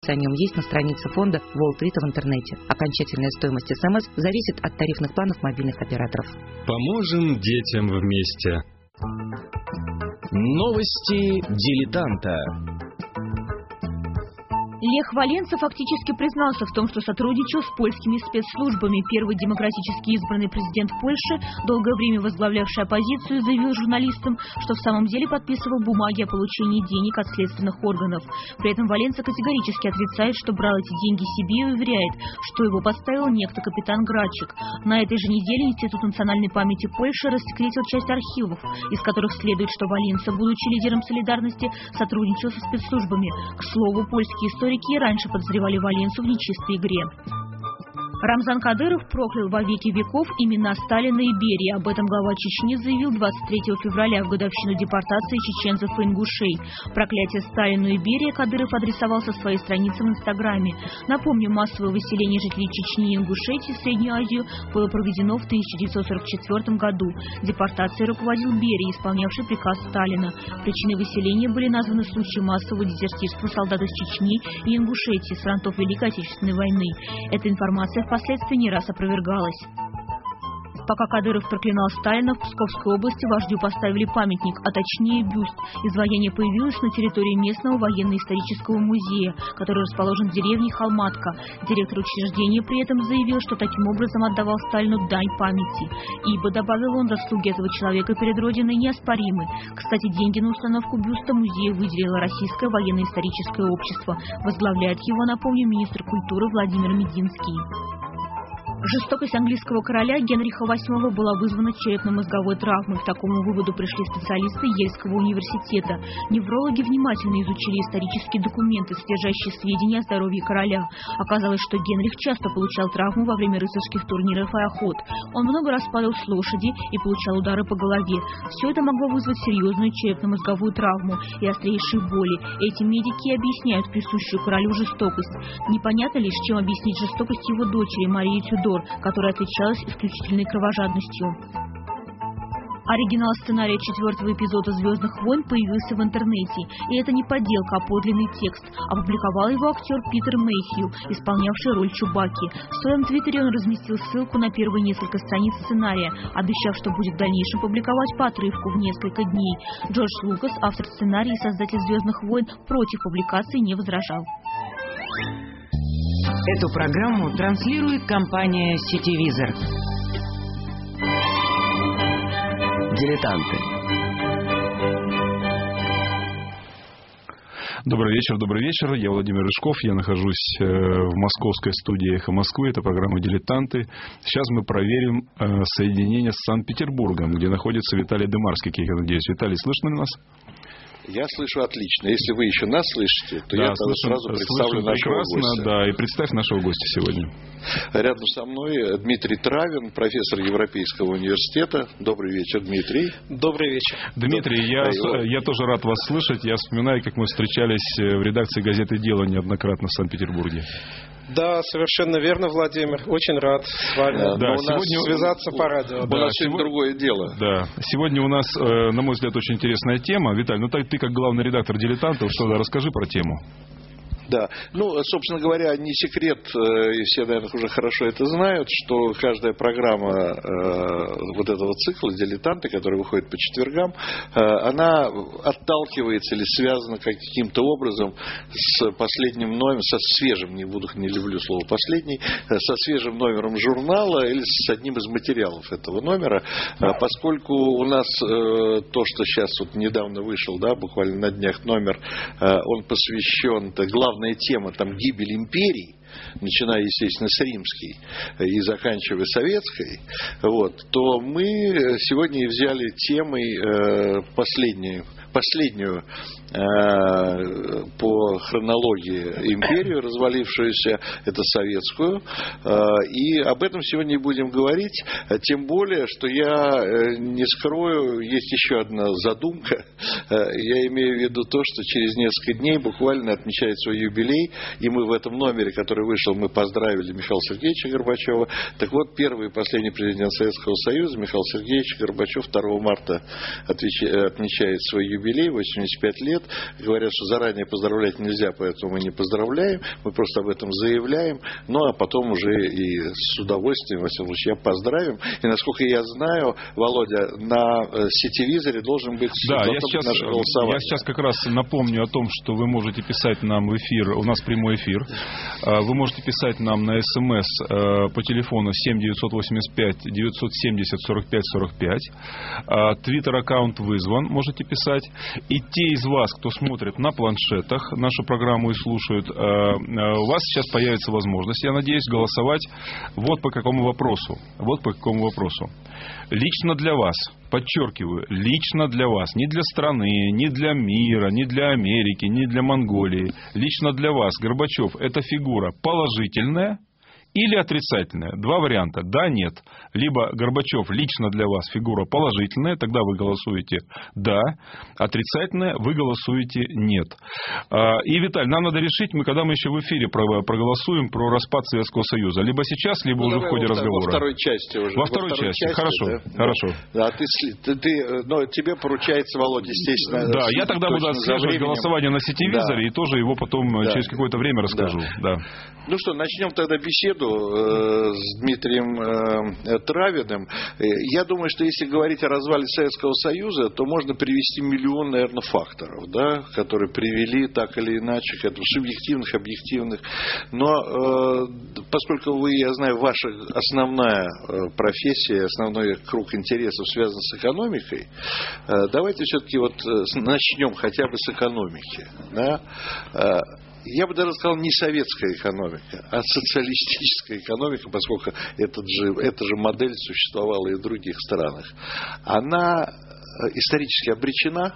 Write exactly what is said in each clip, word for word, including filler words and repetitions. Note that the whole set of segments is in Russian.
о нем есть на странице фонда Уолл-стрита в интернете. Окончательная стоимость СМС зависит от тарифных планов мобильных операторов. Поможем детям вместе. Новости дилетанта. Лех Валенса фактически признался в том, что сотрудничал с польскими спецслужбами. Первый демократически избранный президент Польши, долгое время возглавлявший оппозицию, заявил журналистам, что в самом деле подписывал бумаги о получении денег от следственных органов. При этом Валенса категорически отрицает, что брал эти деньги себе, и уверяет, что его подставил некто капитан Грачик. На этой же неделе Институт национальной памяти Польши рассекретил часть архивов, из которых следует, что Валенса, будучи лидером солидарности, сотрудничал со спецслужбами. К слову, польские историки и раньше подозревали Валенсу в нечистой игре. Рамзан Кадыров проклял во веки веков имена Сталина и Берии. Об этом глава Чечни заявил двадцать третьего февраля в годовщину депортации чеченцев и ингушей. Проклятие Сталину и Берии Кадыров адресовал со своей страницы в Инстаграме. Напомню, массовое выселение жителей Чечни и Ингушетии в Среднюю Азию было проведено в тысяча девятьсот сорок четвёртом году. Депортацией руководил Берия, исполнявший приказ Сталина. Причиной выселения были названы случаи массового дезертирства солдат из Чечни и Ингушетии с фронтов Великой Отечественной войны. Эта информация впоследствии не раз опровергалась. Пока Кадыров проклинал Сталина, в Псковской области вождю поставили памятник, а точнее бюст. Изваяние появилось на территории местного военно-исторического музея, который расположен в деревне Холматка. Директор учреждения при этом заявил, что таким образом отдавал Сталину дань памяти. Ибо, добавил он, заслуги этого человека перед Родиной неоспоримы. Кстати, деньги на установку бюста музея выделило Российское военно-историческое общество. Возглавляет его, напомню, министр культуры Владимир Мединский. Жестокость английского короля Генриха восьмого была вызвана черепно-мозговой травмой. К такому выводу пришли специалисты Ельского университета. Неврологи внимательно изучили исторические документы, содержащие сведения о здоровье короля. Оказалось, что Генрих часто получал травму во время рыцарских турниров и охот. Он много раз падал с лошади и получал удары по голове. Все это могло вызвать серьезную черепно-мозговую травму и острейшие боли. Эти медики объясняют присущую королю жестокость. Непонятно лишь, чем объяснить жестокость его дочери Марии Тюдор, которая отличалась исключительной кровожадностью. Оригинал сценария четвертого эпизода «Звездных войн» появился в интернете. И это не подделка, а подлинный текст. Опубликовал его актер Питер Мэйхью, исполнявший роль Чубакки. В своем твиттере он разместил ссылку на первые несколько страниц сценария, обещав, что будет в дальнейшем публиковать по отрывку в несколько дней. Джордж Лукас, автор сценария и создатель «Звездных войн», против публикации не возражал. Эту программу транслирует компания «Сетевизор». Дилетанты. Добрый вечер, добрый вечер. Я Владимир Рыжков. Я нахожусь в московской студии «Эхо Москвы». Это программа «Дилетанты». Сейчас мы проверим соединение с Санкт-Петербургом, где находится Виталий Дымарский, как я надеюсь. Виталий, слышно ли нас? Я слышу отлично. Если вы еще нас слышите, то да, я слышим, сразу представлю нашего прекрасно, гостя. Да, и представь нашего гостя сегодня. Рядом со мной Дмитрий Травин, профессор Европейского университета. Добрый вечер, Дмитрий. Добрый вечер. Дмитрий, я, да, я тоже рад вас слышать. Я вспоминаю, как мы встречались в редакции газеты «Дело» неоднократно в Санкт-Петербурге. Да, совершенно верно, Владимир. Очень рад с вами да, сегодня связаться по радио. У да, нас сегодня другое дело. Да. Сегодня у нас, на мой взгляд, очень интересная тема. Виталий, ну ты как главный редактор «Дилетантов», что да, расскажи про тему. Да, ну, собственно говоря, не секрет, и все, наверное, уже хорошо это знают, что каждая программа э, вот этого цикла «Дилетанты», который выходит по четвергам, э, она отталкивается или связана каким-то образом с последним номером, со свежим, не буду, не люблю слово «последний», со свежим номером журнала или с одним из материалов этого номера, э, поскольку у нас э, то, что сейчас вот недавно вышел, да, буквально на днях номер, э, он посвящен главной тема, там, гибель империй, начиная, естественно, с римской и заканчивая советской, вот, то мы сегодня взяли темой последнюю, последнюю э, по хронологии империю, развалившуюся, это советскую, э, и об этом сегодня и будем говорить, тем более, что я э, не скрою, есть еще одна задумка, э, я имею в виду то, что через несколько дней буквально отмечает свой юбилей, и мы в этом номере, который вышел, мы поздравили Михаила Сергеевича Горбачева. Так вот, первый и последний президент Советского Союза Михаил Сергеевич Горбачев второго марта отмечает свой юбилей, восемьдесят пять лет. нет. Говорят, что заранее поздравлять нельзя, поэтому мы не поздравляем. Мы просто об этом заявляем. Ну, а потом уже и с удовольствием, во всяком случае, я поздравим. И, насколько я знаю, Володя, на сетевизоре должен быть да, я сейчас, наше голосование. Я сейчас как раз напомню о том, что вы можете писать нам в эфир. У нас прямой эфир. Вы можете писать нам на СМС по телефону семь девятьсот восемьдесят пять девятьсот семьдесят сорок пять сорок пять. Твиттер-аккаунт вызван, можете писать. И те из вас, кто смотрит на планшетах нашу программу и слушают, у вас сейчас появится возможность, я надеюсь, голосовать вот по какому вопросу. Вот по какому вопросу. Лично для вас, подчеркиваю, лично для вас, не для страны, не для мира, не для Америки, не для Монголии. Лично для вас Горбачев — это фигура положительная или отрицательная? Два варианта. Да, нет. Либо Горбачев лично для вас фигура положительная, тогда вы голосуете да. Отрицательная, вы голосуете нет. И, Виталь, нам надо решить, мы когда мы еще в эфире проголосуем про распад Советского Союза. Либо сейчас, либо ну, уже в ходе во, разговора. Во второй части уже. Во второй, во второй части. части. Хорошо. Да, хорошо. Да, ты, ты, ты, но тебе поручается, Володя, естественно. Да, я тогда буду отслеживать голосование на сетевизоре, да. И тоже его потом да. через какое-то время расскажу. Да. Да. Ну что, начнем тогда беседу с Дмитрием Травиным. Я думаю, что если говорить о развале Советского Союза, то можно привести миллион, наверное, факторов, да, которые привели так или иначе к этому, субъективных, объективных. Но поскольку вы, я знаю, ваша основная профессия, основной круг интересов связан с экономикой, давайте все-таки вот начнем хотя бы с экономики. Да? Я бы даже сказал, не советская экономика, а социалистическая экономика, поскольку этот же, эта же модель существовала и в других странах. Она исторически обречена?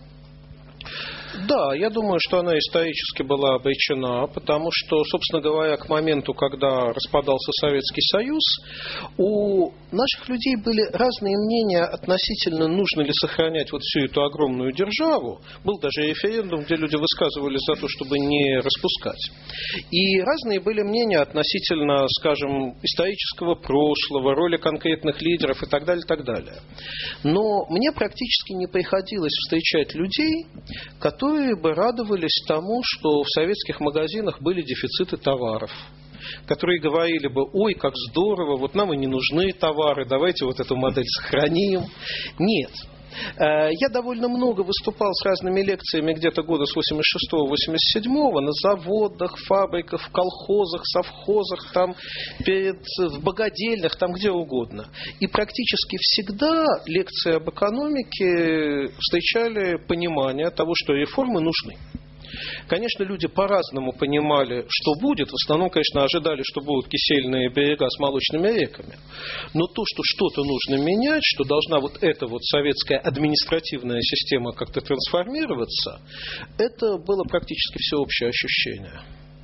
Да, я думаю, что она исторически была обречена, потому что, собственно говоря, к моменту, когда распадался Советский Союз, у наших людей были разные мнения относительно, нужно ли сохранять вот всю эту огромную державу. Был даже референдум, где люди высказывались за то, чтобы не распускать. И разные были мнения относительно, скажем, исторического прошлого, роли конкретных лидеров и так далее, и так далее. Но мне практически не приходилось встречать людей, которые которые бы радовались тому, что в советских магазинах были дефициты товаров, которые говорили бы: ой, как здорово, вот нам и не нужны товары, давайте вот эту модель сохраним. Нет. Я довольно много выступал с разными лекциями где-то года с восемьдесят шестого — восемьдесят седьмого на заводах, фабриках, в колхозах, совхозах, там, перед, в богадельнях, там где угодно. И практически всегда лекции об экономике встречали понимание того, что реформы нужны. Конечно, люди по-разному понимали, что будет. В основном, конечно, ожидали, что будут кисельные берега с молочными реками. Но то, что что-то нужно менять, что должна вот эта вот советская административная система как-то трансформироваться, это было практически всеобщее ощущение.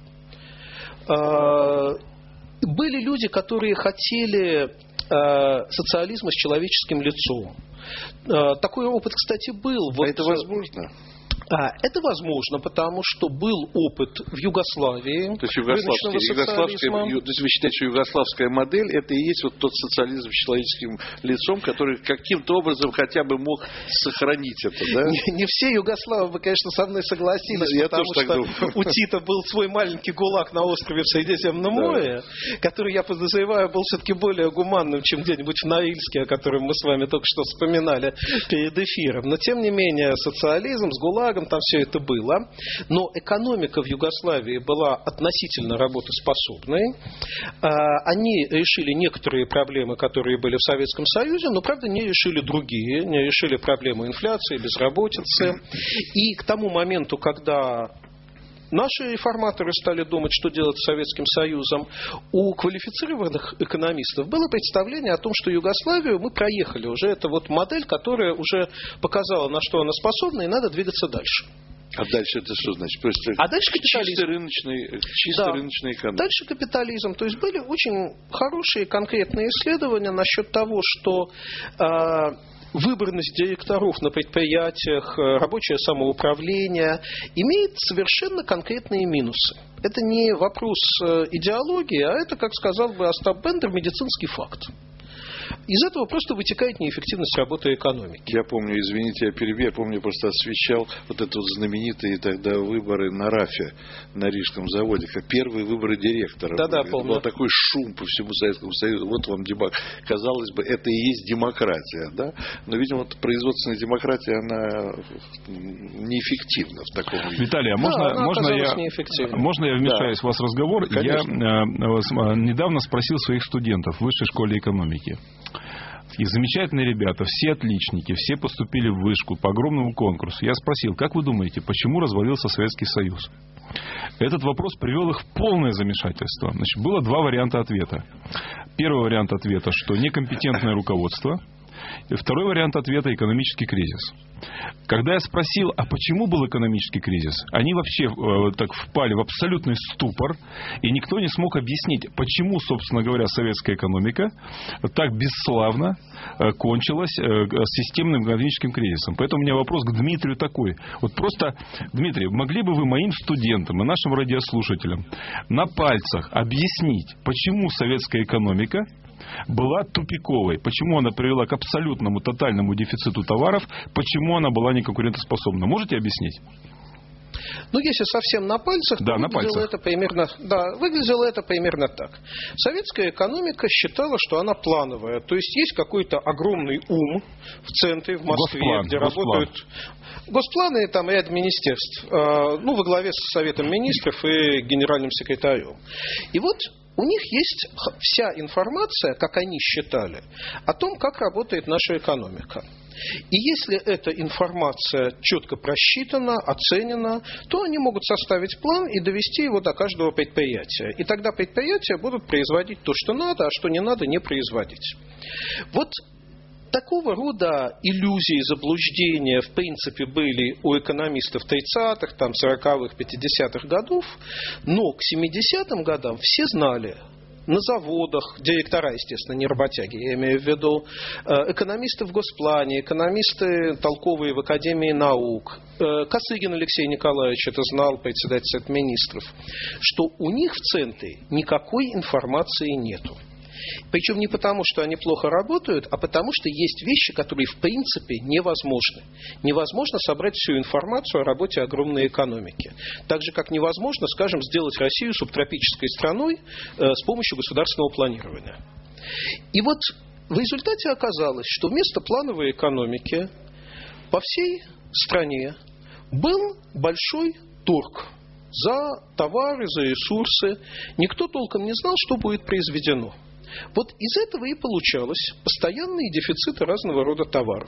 Были люди, которые хотели социализма с человеческим лицом. Такой опыт, кстати, был. А это возможно? А, это возможно, потому что был опыт в Югославии. То есть, югославская, то есть вы считаете, что югославская модель — это и есть вот тот социализм с человеческим лицом, который каким-то образом хотя бы мог сохранить это, да? Не, не все югославы бы, конечно, со мной согласились, я потому что у Тита был свой маленький ГУЛАГ на острове в Средиземном море, да. который, я подозреваю, был все-таки более гуманным, чем где-нибудь в Норильске, о котором мы с вами только что вспоминали перед эфиром. Но, тем не менее, социализм с ГУЛАГом, там все это было, но экономика в Югославии была относительно работоспособной. Они решили некоторые проблемы, которые были в Советском Союзе, но, правда, не решили другие, не решили проблему инфляции, безработицы. И к тому моменту, когда наши реформаторы стали думать, что делать с Советским Союзом, у квалифицированных экономистов было представление о том, что Югославию мы проехали уже. Это вот модель, которая уже показала, на что она способна, и надо двигаться дальше. А дальше это что значит? Просто а дальше капитализм. Чисто рыночный, чисто да. рыночный экономика. Дальше капитализм. То есть были очень хорошие конкретные исследования насчет того, что э, выборность директоров на предприятиях, рабочее самоуправление имеет совершенно конкретные минусы. Это не вопрос идеологии, а это, как сказал бы Остап Бендер, медицинский факт. Из этого просто вытекает неэффективность работы экономики. Я помню, извините, я перебью, я помню, я просто освещал вот это вот знаменитые тогда выборы на РАФе, на Рижском заводе, как первые выборы директора. Да-да, это помню. был такой шум по всему Советскому Союзу. Вот вам демок... Казалось бы, это и есть демократия, да? Но, видимо, вот производственная демократия, она неэффективна в таком виде. Виталий, а можно, да, можно, я, можно я вмешаюсь да. в вас разговор? Конечно. Я э, недавно спросил своих студентов в Высшей школе экономики. И замечательные ребята, все отличники, все поступили в вышку по огромному конкурсу. Я спросил, как вы думаете, почему развалился Советский Союз? Этот вопрос привел их в полное замешательство. Значит, было два варианта ответа. Первый вариант ответа, что некомпетентное руководство. И второй вариант ответа – экономический кризис. Когда я спросил, а почему был экономический кризис, они вообще э, так впали в абсолютный ступор, и никто не смог объяснить, почему, собственно говоря, советская экономика так бесславно э, кончилась э, системным экономическим кризисом. Поэтому у меня вопрос к Дмитрию такой. Вот просто, Дмитрий, могли бы вы моим студентам и нашим радиослушателям на пальцах объяснить, почему советская экономика была тупиковой, почему она привела к абсолютному, тотальному дефициту товаров, почему она была неконкурентоспособна. Можете объяснить? Ну, если совсем на пальцах, да, то на выглядело, пальцах. Это примерно, да, выглядело это примерно так. Советская экономика считала, что она плановая. То есть, есть какой-то огромный ум в центре, в Москве, Госплан, где Госплан. работают госпланы, там ряд министерств, ну, во главе с Советом министров и генеральным секретарем. И вот у них есть вся информация, как они считали, о том, как работает наша экономика. И если эта информация четко просчитана, оценена, то они могут составить план и довести его до каждого предприятия. И тогда предприятия будут производить то, что надо, а что не надо, не производить. Вот такого рода иллюзии, заблуждения, в принципе, были у экономистов тридцатых, там, сороковых, пятидесятых годов, но к семидесятым годам все знали, на заводах, директора, естественно, не работяги, я имею в виду, экономисты в Госплане, экономисты толковые в Академии наук, Косыгин Алексей Николаевич это знал, председатель Совета министров, что у них в центре никакой информации нету. Причем не потому, что они плохо работают, а потому, что есть вещи, которые в принципе невозможны. Невозможно собрать всю информацию о работе огромной экономики. Так же, как невозможно, скажем, сделать Россию субтропической страной э, с помощью государственного планирования. И вот в результате оказалось, что вместо плановой экономики по всей стране был большой торг за товары, за ресурсы. Никто толком не знал, что будет произведено. Вот из этого и получалось постоянные дефициты разного рода товаров.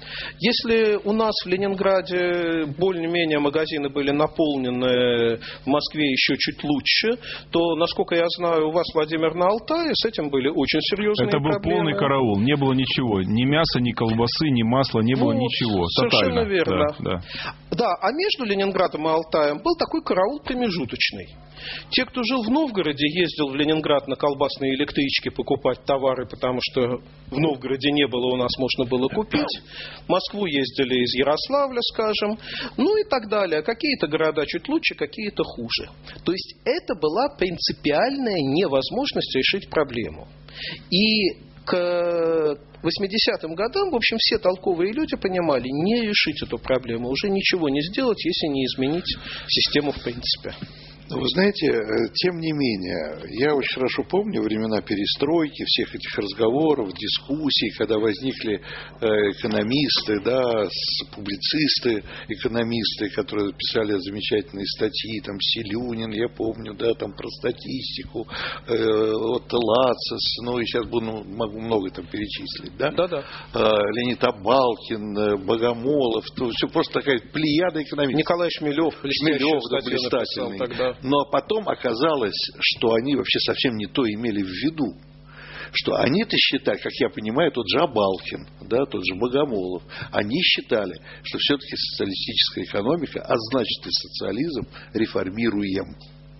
Если у нас в Ленинграде более-менее магазины были наполнены, в Москве еще чуть лучше, то, насколько я знаю, у вас, Владимир, на Алтае с этим были очень серьезные проблемы. Это был проблемы. полный караул. Не было ничего. Ни мяса, ни колбасы, ни масла, не было вот, ничего. Совершенно Тотально. верно. Да, да. да, а между Ленинградом и Алтаем был такой караул промежуточный. Те, кто жил в Новгороде, ездил в Ленинград на колбасные электрички покупать товары, потому что в Новгороде не было, у нас можно было купить. В Москву ездили из Ярославля, скажем, ну и так далее. Какие-то города чуть лучше, какие-то хуже. То есть это была принципиальная невозможность решить проблему. И к восьмидесятым годам, в общем, все толковые люди понимали, не решить эту проблему, уже ничего не сделать, если не изменить систему в принципе. Вы знаете, тем не менее, я очень хорошо помню времена перестройки, всех этих разговоров, дискуссий, когда возникли экономисты, да, публицисты, экономисты, которые писали замечательные статьи, там Селюнин, я помню, да, там про статистику, э, вот Лацис, ну и сейчас буду, ну, могу много там перечислить, да? Да-да. Э, Леонид Абалкин, Богомолов, то все просто такая плеяда экономистов. Николай Шмелев, Шмелев, да, блистательный. Тогда. Но потом оказалось, что они вообще совсем не то имели в виду. Что они-то считали, как я понимаю, тот же Абалкин, да, тот же Богомолов, они считали, что все-таки социалистическая экономика, а значит и социализм, реформируем.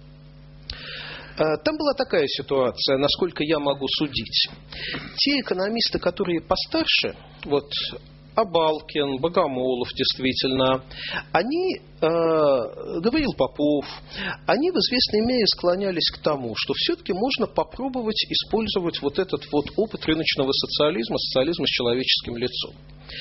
Там была такая ситуация, насколько я могу судить. Те экономисты, которые постарше, вот Абалкин, Богомолов, действительно, они, э, Гавриил Попов, они в известной мере склонялись к тому, что все-таки можно попробовать использовать вот этот вот опыт рыночного социализма, социализма с человеческим лицом.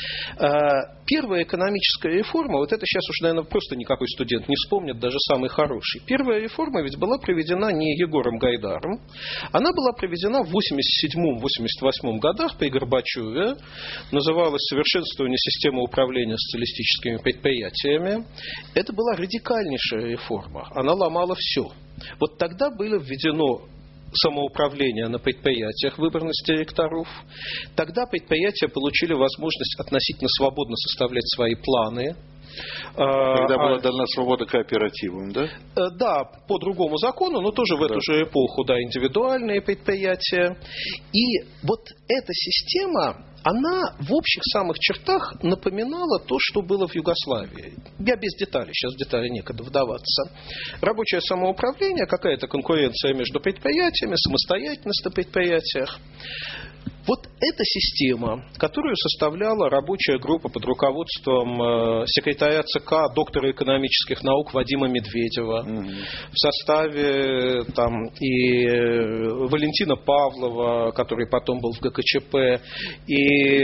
Первая экономическая реформа, вот это сейчас уже, наверное, просто никакой студент не вспомнит, даже самый хороший. Первая реформа ведь была проведена не Егором Гайдаром, она была проведена в восемьдесят седьмом — восемьдесят восьмом годах при Горбачеве, называлась «Совершенствование системы управления социалистическими предприятиями». Это была радикальнейшая реформа, она ломала все. Вот тогда было введено самоуправление на предприятиях, выборность директоров. Тогда предприятия получили возможность относительно свободно составлять свои планы. Когда была дана свобода кооперативам, да? Да, по другому закону, но тоже в эту да. же эпоху, да, индивидуальные предприятия. И вот эта система, она в общих самых чертах напоминала то, что было в Югославии. Я без деталей, сейчас в детали некогда вдаваться. Рабочее самоуправление, какая-то конкуренция между предприятиями, самостоятельность на предприятиях. Вот эта система, которую составляла рабочая группа под руководством секретаря ЦК, доктора экономических наук Вадима Медведева, mm-hmm. в составе там, и Валентина Павлова, который потом был в ГКЧП, и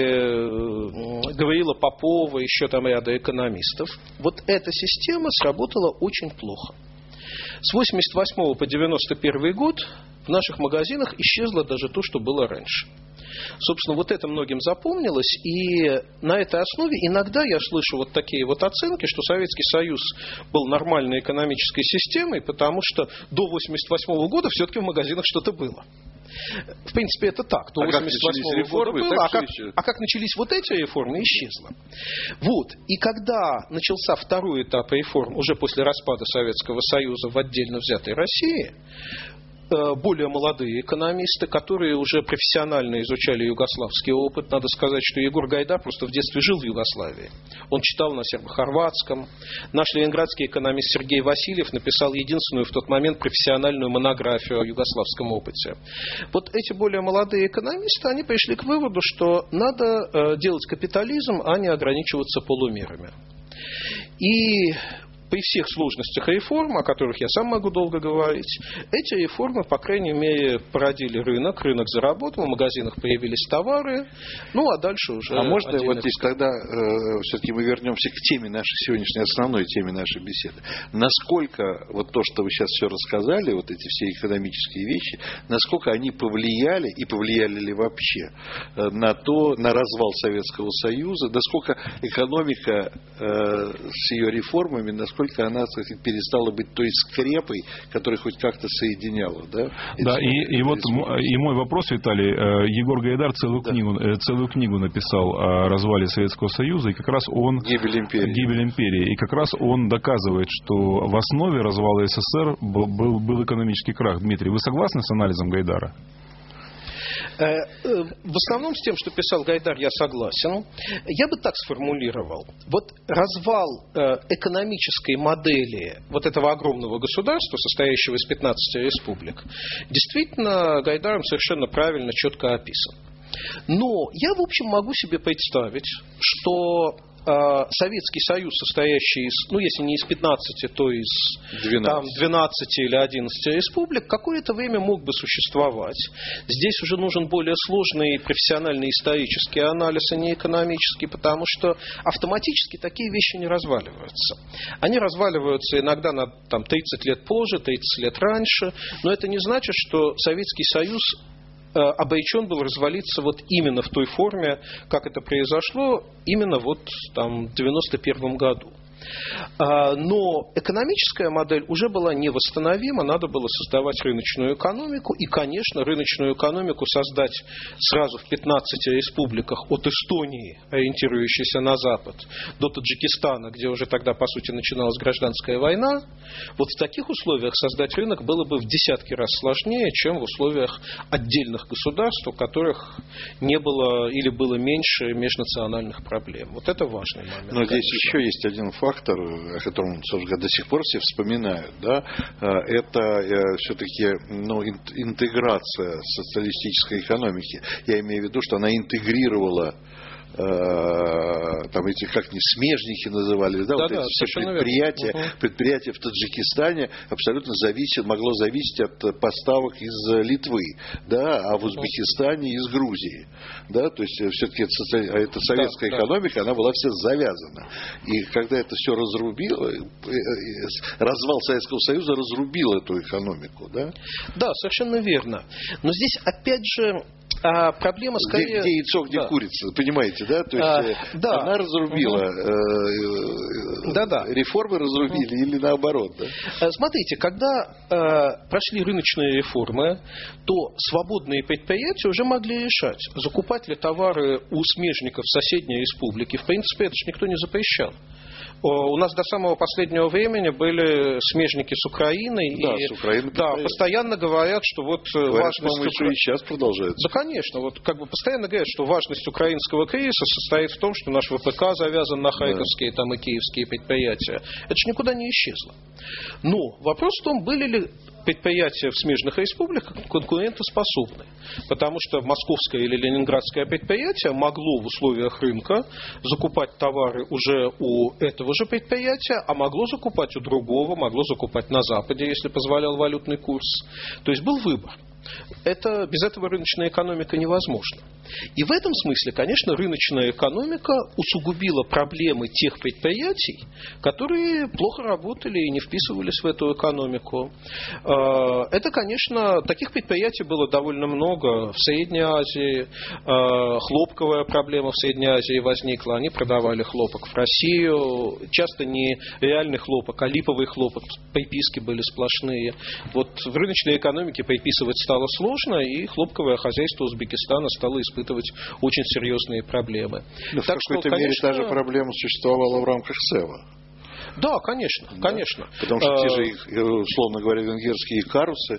Гавриила Попова, еще там ряда экономистов. Вот эта система сработала очень плохо. С восемьдесят восьмого по девяносто первый год в наших магазинах исчезло даже то, что было раньше. Собственно, вот это многим запомнилось, и на этой основе иногда я слышу вот такие вот оценки, что Советский Союз был нормальной экономической системой, потому что до восемьдесят восьмого года все-таки в магазинах что-то было. В принципе, это так. До восемьдесят восьмого года было, а как, а как начались вот эти реформы, исчезло. Вот. И когда начался второй этап реформ, уже после распада Советского Союза в отдельно взятой России, более молодые экономисты, которые уже профессионально изучали югославский опыт. Надо сказать, что Егор Гайдар просто в детстве жил в Югославии. Он читал на сербо-хорватском. Наш ленинградский экономист Сергей Васильев написал единственную в тот момент профессиональную монографию о югославском опыте. Вот эти более молодые экономисты, они пришли к выводу, что надо делать капитализм, а не ограничиваться полумерами. И при всех сложностях реформ, о которых я сам могу долго говорить, эти реформы, по крайней мере, породили рынок, рынок заработал, в магазинах появились товары, ну а дальше уже... А можно вот здесь тогда э, все-таки мы вернемся к теме нашей сегодняшней, основной теме нашей беседы. Насколько вот то, что вы сейчас все рассказали, вот эти все экономические вещи, насколько они повлияли, и повлияли ли вообще, э, на то, на развал Советского Союза, насколько экономика э, с ее реформами, насколько Сколько она, так сказать, перестала быть той скрепой, которая хоть как-то соединяла, да? Да, и, и вот и мой вопрос, Виталий. Егор Гайдар целую, да. книгу, целую книгу написал о развале Советского Союза, и как раз он... Гибель империи. Гибель империи. И как раз он доказывает, что в основе развала СССР был, был, был экономический крах. Дмитрий, вы согласны с анализом Гайдара? В основном с тем, что писал Гайдар, я согласен. Я бы так сформулировал. Вот развал экономической модели вот этого огромного государства, состоящего из пятнадцати республик, действительно Гайдаром совершенно правильно, четко описан. Но я, в общем, могу себе представить, что Советский Союз, состоящий из, ну, если не из пятнадцати, то из там, двенадцати или одиннадцати республик, какое-то время мог бы существовать. Здесь уже нужен более сложный профессиональный исторический анализ, а не экономический, потому что автоматически такие вещи не разваливаются. Они разваливаются иногда на там, тридцать лет позже, тридцать лет раньше, но это не значит, что Советский Союз обречен был развалиться вот именно в той форме, как это произошло именно вот там в девяносто первом году. Но экономическая модель уже была невосстановима, надо было создавать рыночную экономику, и, конечно, рыночную экономику создать сразу в пятнадцати республиках от Эстонии, ориентирующейся на Запад, до Таджикистана, где уже тогда, по сути, начиналась гражданская война. Вот в таких условиях создать рынок было бы в десятки раз сложнее, чем в условиях отдельных государств, у которых не было или было меньше межнациональных проблем. Вот это важный момент. Но здесь еще есть один фактор, о котором, собственно, до сих пор все вспоминают, да, это все-таки, ну, интеграция социалистической экономики. Я имею в виду, что она интегрировала там эти, как они, смежники называли, да, да, вот да, эти все предприятия, угу. предприятия в Таджикистане абсолютно зависит, могло зависеть от поставок из Литвы, да, а в Узбекистане из Грузии, да, то есть все-таки это, это советская да, экономика, да. она была вся завязана. И когда это все разрубило, развал Советского Союза разрубил эту экономику, да? Да, совершенно верно. Но здесь опять же а проблема скорее... Где, где яйцо, где да. курица, понимаете, да? То есть а, да. она разрубила, угу. э, да, да. реформы разрубили угу. или наоборот, да? Смотрите, когда э, прошли рыночные реформы, то свободные предприятия уже могли решать, закупать ли товары у смежников соседней республики. В принципе, это же никто не запрещал. У нас до самого последнего времени были смежники с Украиной. Да, и, с Украиной. Да, постоянно говорят, что вот говорят, важность... Укра... и сейчас продолжается. Да, конечно. Вот как бы постоянно говорят, что важность украинского кризиса состоит в том, что наш ВПК завязан на харьковские да. там, и киевские предприятия. Это же никуда не исчезло. Но вопрос в том, были ли предприятия в смежных республиках конкурентоспособны. Потому что московское или ленинградское предприятие могло в условиях рынка закупать товары уже у этого же предприятия, а могло закупать у другого, могло закупать на Западе, если позволял валютный курс. То есть был выбор. Это, без этого рыночная экономика невозможна. И в этом смысле, конечно, рыночная экономика усугубила проблемы тех предприятий, которые плохо работали и не вписывались в эту экономику. Это, конечно, таких предприятий было довольно много в Средней Азии. Хлопковая проблема в Средней Азии возникла. Они продавали хлопок в Россию. Часто не реальный хлопок, а липовый хлопок. Приписки были сплошные. Вот в рыночной экономике приписывать стало сложно, и хлопковое хозяйство Узбекистана стало испытывать очень серьезные проблемы. Но так в какой-то что, мере конечно... та же проблема существовала в рамках СЭВа. Да, конечно, да? конечно. Потому что те же, условно говоря, венгерские карусы,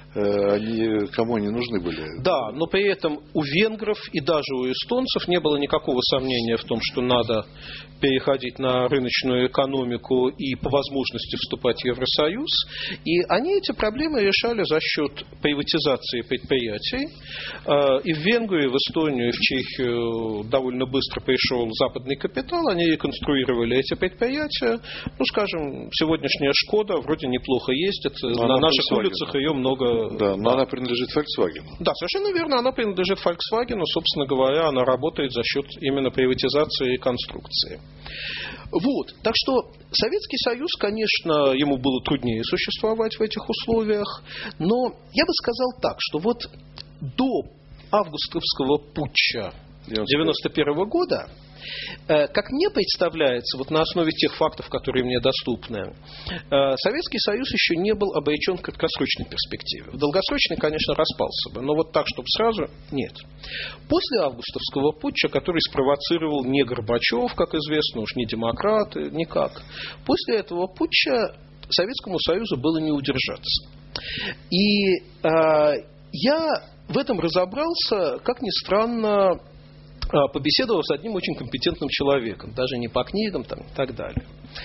они кому они нужны были? Да, но при этом у венгров и даже у эстонцев не было никакого сомнения в том, что надо переходить на рыночную экономику и по возможности вступать в Евросоюз. И они эти проблемы решали за счет приватизации предприятий. И в Венгрию, и в Эстонию, и в Чехию довольно быстро пришел западный капитал. Они реконструировали эти предприятия. Ну, скажем, сегодняшняя Шкода вроде неплохо ездит. Но на наших улицах ее много... Да, но да. она принадлежит Volkswagen. Да, совершенно верно, она принадлежит Volkswagen, собственно говоря, она работает за счет именно приватизации и конструкции. Вот, так что Советский Союз, конечно, ему было труднее существовать в этих условиях, но я бы сказал так, что вот до августовского путча девяносто первого года, как мне представляется, вот на основе тех фактов, которые мне доступны, Советский Союз еще не был обречен в краткосрочной перспективе. В долгосрочной, конечно, распался бы, но вот так, чтобы сразу, нет. После августовского путча, который спровоцировал не Горбачев, как известно, уж не демократы, никак, после этого путча Советскому Союзу было не удержаться. И э, я в этом разобрался, как ни странно, побеседовал с одним очень компетентным человеком, даже не по книгам там, и так далее.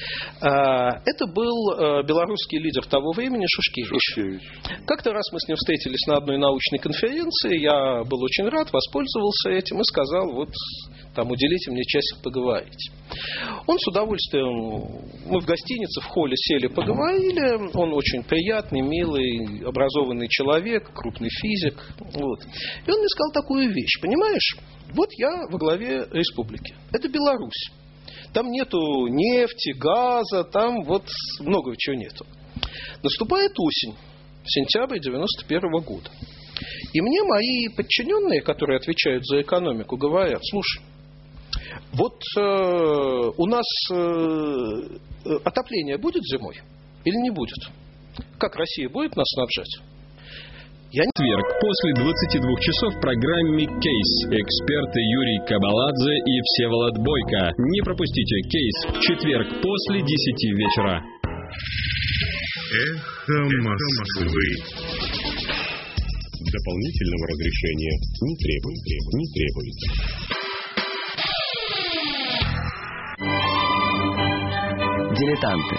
Это был белорусский лидер того времени Шушкевич. Шушкевич. Как-то раз мы с ним встретились на одной научной конференции, я был очень рад, воспользовался этим и сказал, вот там уделите мне часик поговорить. Он с удовольствием, мы в гостинице, в холле сели, поговорили, он очень приятный, милый, образованный человек, крупный физик. Вот. И он мне сказал такую вещь, понимаешь, вот я во главе республики, это Беларусь. Там нету нефти, газа, там вот много чего нету. Наступает осень, сентябрь девяносто первого года. И мне мои подчиненные, которые отвечают за экономику, говорят, слушай, вот э, у нас э, отопление будет зимой или не будет? Как Россия будет нас снабжать? Я... В четверг после двадцати двух часов в программе «Кейс». Эксперты Юрий Кабаладзе и Всеволод Бойко. Не пропустите «Кейс» в четверг после десяти вечера. Эхо Москвы. Дополнительного разрешения не требуется. Не требуется. Дилетанты.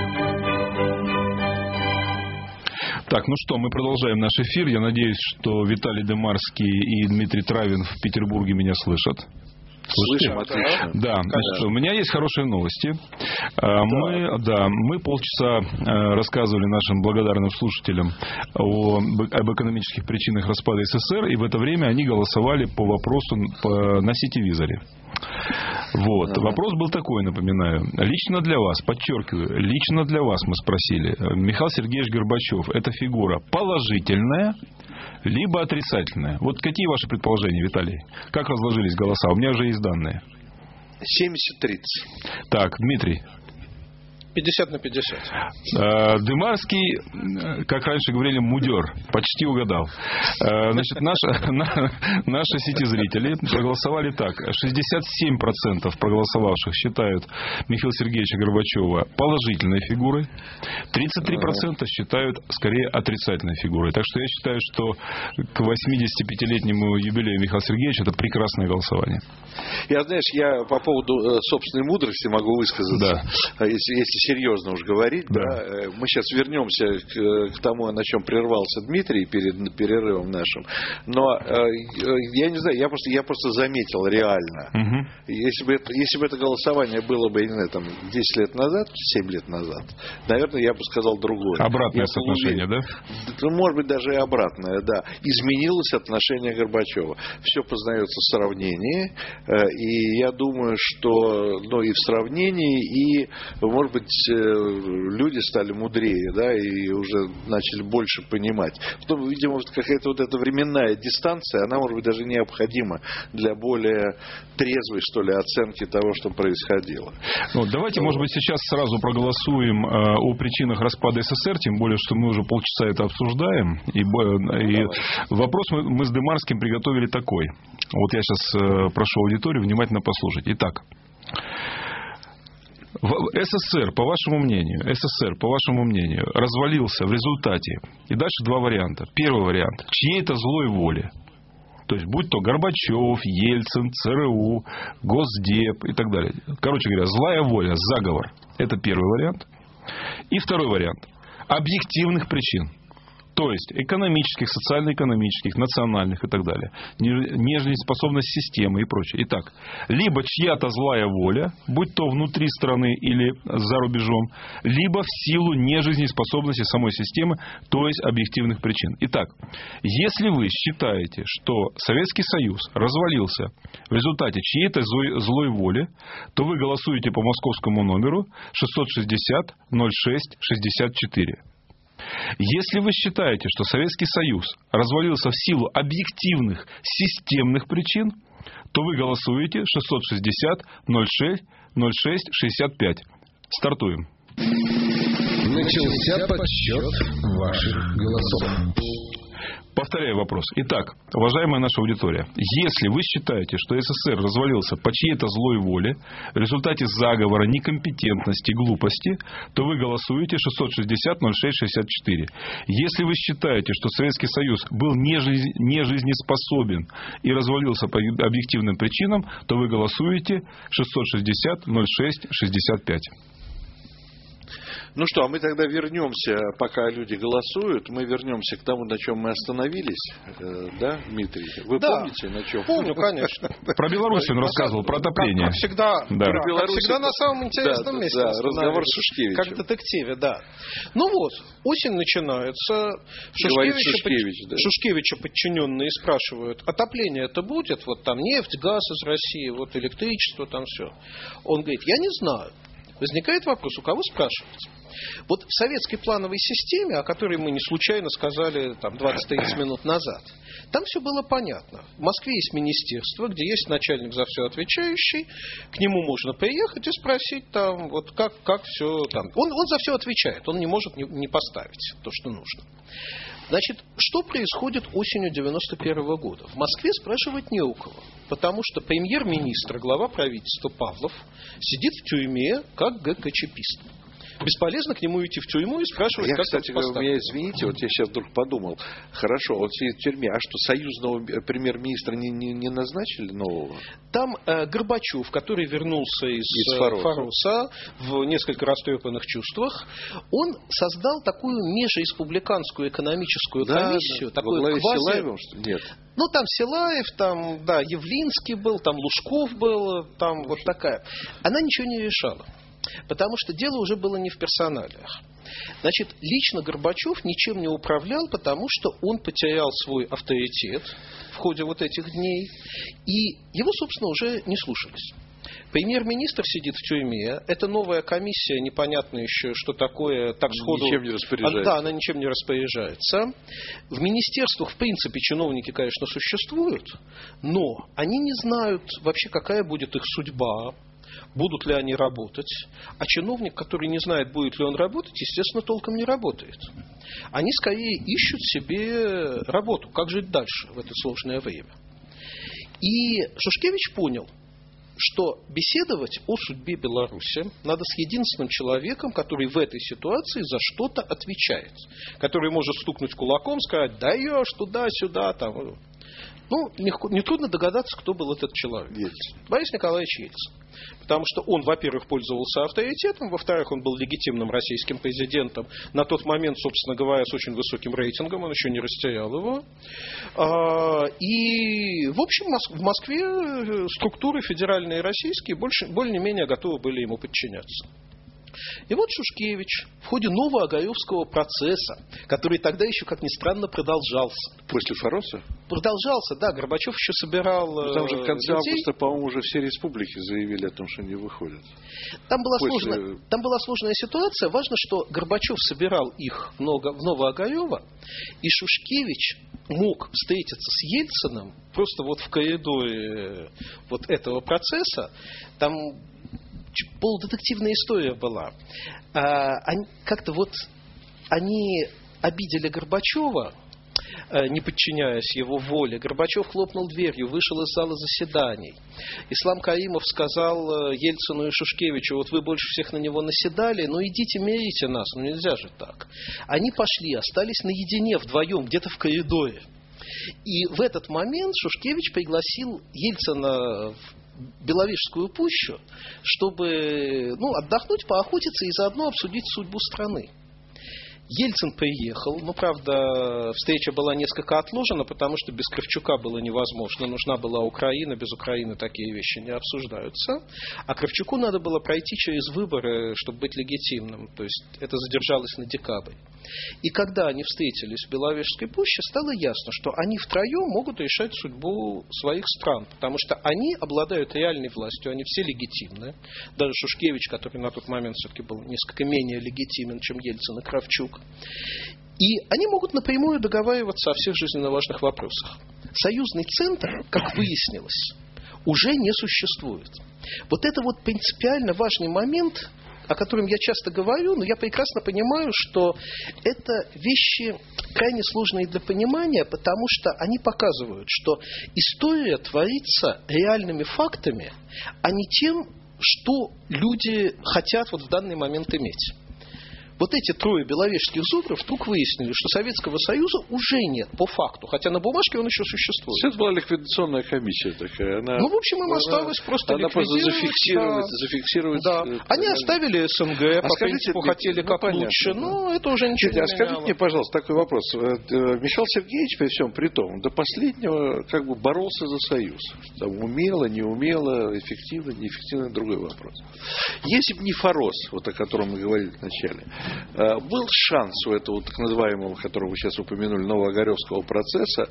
Так, ну что, мы продолжаем наш эфир. Я надеюсь, что Виталий Демарский и Дмитрий Травин в Петербурге меня слышат. Слышим, отлично. Да, значит, у меня есть хорошие новости. Мы, да, мы полчаса рассказывали нашим благодарным слушателям о, об экономических причинах распада СССР, и в это время они голосовали по вопросу по, на сетевизоре. Вот. Ага. Вопрос был такой, напоминаю. Лично для вас, подчеркиваю, лично для вас мы спросили. Михаил Сергеевич Горбачев, это фигура положительная, либо отрицательная? Вот какие ваши предположения, Виталий? Как разложились голоса? У меня уже есть данные. семьдесят тридцать. Так, Дмитрий. пятьдесят на пятьдесят. Дымарский, как раньше говорили, мудер. Почти угадал. Значит, наши, наши сети-зрители проголосовали так. шестьдесят семь процентов проголосовавших считают Михаила Сергеевича Горбачева положительной фигурой. тридцать три процента считают скорее отрицательной фигурой. Так что я считаю, что к восьмидесятипятилетнему юбилею Михаила Сергеевича это прекрасное голосование. Я, знаешь, я по поводу собственной мудрости могу высказаться. Да. Если, если серьезно уж говорить, да. Да, мы сейчас вернемся к, к тому, на чем прервался Дмитрий перед перерывом нашим. Но я не знаю, я просто, я просто заметил реально. Угу. Если бы, это, если бы это голосование было бы, я не знаю, там, десять лет назад, семь лет назад, наверное, я бы сказал другое. Обратное я соотношение, да? Может быть, даже и обратное, да. Изменилось отношение Горбачева. Все познается в сравнении. И я думаю, что ну, и в сравнении, и, может быть, люди стали мудрее, да, и уже начали больше понимать. Потом, видимо, какая-то вот эта временная дистанция, она, может быть, даже необходима для более трезвой, что ли, оценки того, что происходило. Ну, давайте, может быть, сейчас сразу проголосуем э, о причинах распада СССР, тем более, что мы уже полчаса это обсуждаем. И, и вопрос мы, мы с Дымарским приготовили такой. Вот я сейчас э, прошу аудиторию внимательно послушать. Итак. СССР, по вашему мнению, СССР, по вашему мнению, развалился в результате. И дальше два варианта. Первый вариант. Чьей-то злой воли. То есть, будь то Горбачев, Ельцин, ЦРУ, Госдеп и так далее. Короче говоря, злая воля, заговор. Это первый вариант. И второй вариант. Объективных причин. То есть, экономических, социально-экономических, национальных и так далее. Нежизнеспособность системы и прочее. Итак, либо чья-то злая воля, будь то внутри страны или за рубежом, либо в силу нежизнеспособности самой системы, то есть объективных причин. Итак, если вы считаете, что Советский Союз развалился в результате чьей-то злой, злой воли, то вы голосуете по московскому номеру шестьсот шестьдесят ноль шесть шестьдесят четыре. Если вы считаете, что Советский Союз развалился в силу объективных системных причин, то вы голосуете шестьсот шестьдесят ноль шесть ноль шесть шестьдесят пять. Стартуем. Начался подсчет ваших голосов. Повторяю вопрос. Итак, уважаемая наша аудитория, если вы считаете, что СССР развалился по чьей-то злой воле в результате заговора, некомпетентности, глупости, то вы голосуете шестьсот шестьдесят ноль шесть шестьдесят четыре. Если вы считаете, что Советский Союз был нежизнеспособен и развалился по объективным причинам, то вы голосуете шестьсот шестьдесят ноль шесть шестьдесят пять. Ну что, а мы тогда вернемся, пока люди голосуют, мы вернемся к тому, на чем мы остановились, э, да, Дмитрий? Вы да. помните, на чем? Помню, конечно. Про Беларусь он рассказывал, про отопление. Как, как всегда, да. про как всегда на самом интересном да, месте. Да, разговор с Шушкевичем. Как в детективе, да. Ну вот, осень начинается. Шушкевича, Шушкевич, под... да. Шушкевича подчиненные спрашивают, отопление это будет? Вот там нефть, газ из России, вот электричество, там все. Он говорит, я не знаю. Возникает вопрос, у кого спрашивать? Вот в советской плановой системе, о которой мы не случайно сказали там, двадцать-тридцать минут назад, там все было понятно. В Москве есть министерство, где есть начальник за все отвечающий, к нему можно приехать и спросить, там, вот как, как все там. Он, он за все отвечает, он не может не, не поставить то, что нужно. Значит, что происходит осенью девяносто первого года? В Москве спрашивать не у кого, потому что премьер-министр, глава правительства Павлов сидит в тюрьме как ГКЧПист. бесполезно к нему идти в тюрьму и спрашивать, я, как кстати, он говоря, меня извините, вот я сейчас вдруг подумал, хорошо, он сидит в тюрьме, а что, союзного премьер-министра не, не, не назначили нового? Там э, Горбачев, который вернулся из, из Фароса. Фароса в несколько растрепанных чувствах, он создал такую межреспубликанскую экономическую да, комиссию. Да, такую квази... Силаевым, что нет. Ну, там Силаев, там, да, Явлинский был, там Лужков был, там вот такая. Она ничего не решала. Потому что дело уже было не в персоналиях. Значит, лично Горбачев ничем не управлял, потому что он потерял свой авторитет в ходе вот этих дней, и его, собственно, уже не слушались. Премьер-министр сидит в тюрьме, это новая комиссия, непонятно еще, что такое, так сходу... Ничем не распоряжается. Да, она ничем не распоряжается. В министерствах, в принципе, чиновники, конечно, существуют, но они не знают вообще, какая будет их судьба, будут ли они работать. А чиновник, который не знает, будет ли он работать, естественно, толком не работает. Они скорее ищут себе работу, как жить дальше в это сложное время. И Шушкевич понял, что беседовать о судьбе Беларуси надо с единственным человеком, который в этой ситуации за что-то отвечает. Который может стукнуть кулаком, сказать, даешь туда-сюда, там. Ну, нетрудно догадаться, кто был этот человек. Ельцин. Борис Николаевич Ельцин. Потому что он, во-первых, пользовался авторитетом, во-вторых, он был легитимным российским президентом. На тот момент, собственно говоря, с очень высоким рейтингом, он еще не растерял его. И, в общем, в Москве структуры федеральные и российские больше, более-менее готовы были ему подчиняться. И вот Шушкевич в ходе Новоогаевского процесса, который тогда еще, как ни странно, продолжался. После Фароса? Продолжался, да. Горбачев еще собирал ну, там же в конце людей. августа, по-моему, уже все республики заявили о том, что не выходят. Там была, После... сложная, там была сложная ситуация. Важно, что Горбачев собирал их в Новоогаево, и Шушкевич мог встретиться с Ельциным просто вот в коридоре вот этого процесса. Там полудетективная история была. А, они, как-то вот они обидели Горбачева, не подчиняясь его воле. Горбачев хлопнул дверью, вышел из зала заседаний. Ислам Каримов сказал Ельцину и Шушкевичу, вот вы больше всех на него наседали, ну идите мерите нас, ну нельзя же так. Они пошли, остались наедине вдвоем, где-то в коридоре. И в этот момент Шушкевич пригласил Ельцина в Беловежскую пущу, чтобы ну, отдохнуть, поохотиться и заодно обсудить судьбу страны. Ельцин приехал, но, правда, встреча была несколько отложена, потому что без Кравчука было невозможно. Нужна была Украина, без Украины такие вещи не обсуждаются. А Кравчуку надо было пройти через выборы, чтобы быть легитимным. То есть это задержалось на декабрь. И когда они встретились в Беловежской пуще, стало ясно, что они втроем могут решать судьбу своих стран, потому что они обладают реальной властью, они все легитимны. Даже Шушкевич, который на тот момент все-таки был несколько менее легитимен, чем Ельцин и Кравчук. И они могут напрямую договариваться о всех жизненно важных вопросах. Союзный центр, как выяснилось, уже не существует. Вот это вот принципиально важный момент, о котором я часто говорю, но я прекрасно понимаю, что это вещи крайне сложные для понимания, потому что они показывают, что история творится реальными фактами, а не тем, что люди хотят вот в данный момент иметь. Вот эти трое беловежских зубров вдруг выяснили, что Советского Союза уже нет по факту, хотя на бумажке он еще существует. Это была ликвидационная комиссия такая. Она, ну, в общем, им она, осталось просто она ликвидировать. Просто зафиксировать. Да. зафиксировать да. Они оставили СНГ, а по скажите, принципу мне, хотели ну, как понятно, лучше, да. но это уже ничего Скажите, не а скажите меняло. мне, пожалуйста, такой вопрос. Михаил Сергеевич, при всем при том, до последнего как бы боролся за Союз. Там, умело, неумело, эффективно, неэффективно, другой вопрос. Если бы не Фарос, вот о котором мы говорили вначале, был шанс у этого так называемого, которого вы сейчас упомянули, Новоогаревского процесса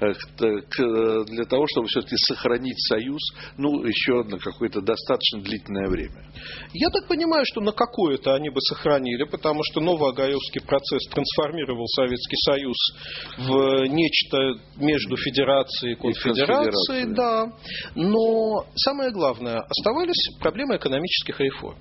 для того, чтобы все-таки сохранить Союз, ну, еще на какое-то достаточно длительное время? Я так понимаю, что на какое-то они бы сохранили, потому что Новоогаревский процесс трансформировал Советский Союз в нечто между федерацией и конфедерацией, да. Но самое главное, оставались проблемы экономических реформ.